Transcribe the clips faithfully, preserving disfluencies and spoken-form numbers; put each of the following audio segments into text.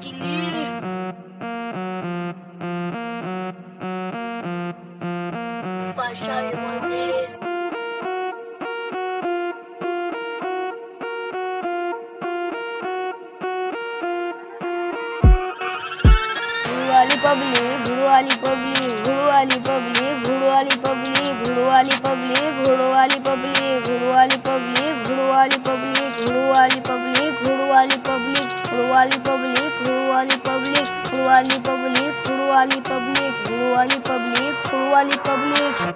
Kingly. Pasha बोलते वाली public घुड़ो वाली पब्लिक घुड़ो वाली पब्लिक घुड़ो वाली पब्लिक घुड़ो वाली पब्लिक घुड़ो वाली पब्लिक घुड़ो वाली पब्लिक घुड़ो वाली पब्लिक घुड़ो वाली पब्लिक घुड़ो वाली पब्लिक घुड़ो वाली पब्लिक घुड़ो वाली पब्लिक घुड़ो वाली पब्लिक घुड़ो वाली पब्लिक घुड़ो वाली पब्लिक घुड़ो वाली पब्लिक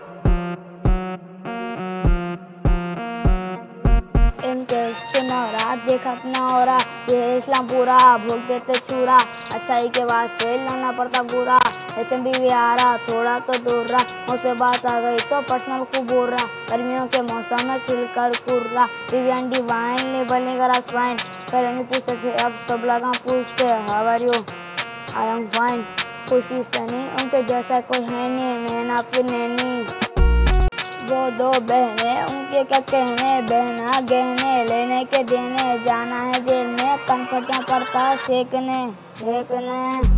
रात देखा अपना हो रहा ये इस्लाम पूरा भोग देते चूरा अच्छाई के बाद से लाना पड़ता बुरा एचएम भी आ रहा थोड़ा तो दूर रहा मुझसे बात आ गई तो पर्सनल को बोल रहा गर्मियों के मौसम में चिलकर कुर रहा डिवाइन डिवाइन लेबल नहीं करा स्वाइन पहले नहीं पूछते थे अब सब लगा पूछते how are you I am fine खुशी से नहीं उनके जैसा कोई है नहीं नैना फिर नैनी वो दो बहने उनके क्या कहने बहना गहने लेने के देने जाना है जेल में कनपटियां पड़ता सेकने सेकने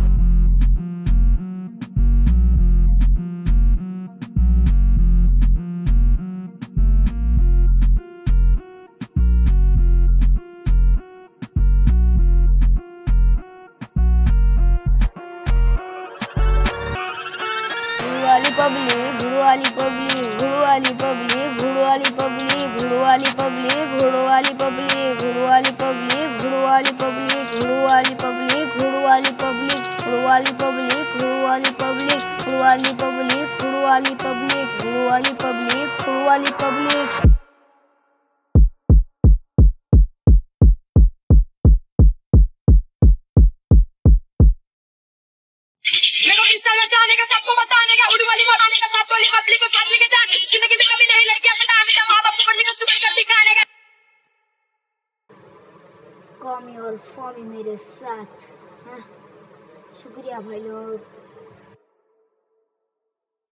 वाली पब्लिक घुड़ो वाली पब्लिक घुड़ो वाली पब्लिक घुड़ो वाली पब्लिक घुड़ो वाली पब्लिक घुड़ो वाली पब्लिक घुड़ो वाली पब्लिक घुड़ो वाली पब्लिक घुड़ो वाली पब्लिक घुड़ो वाली पब्लिक घुड़ो वाली पब्लिक घुड़ो वाली पब्लिक घुड़ो वाली पब्लिक घुड़ो वाली पब्लिक घुड़ो वाली पब्लिक घुड़ो वाली पब्लिक जाने का सबको बताने का उड़ वाली बनाने का साथ वाली पब्लिक को साथ लेके जाने जिंदगी में कभी नहीं लड़की अपना हमेशा माँ बाप को बनने का सुपर कर दिखाने का कॉमी और फॉमी मेरे साथ हाँ शुक्रिया भाई लोग।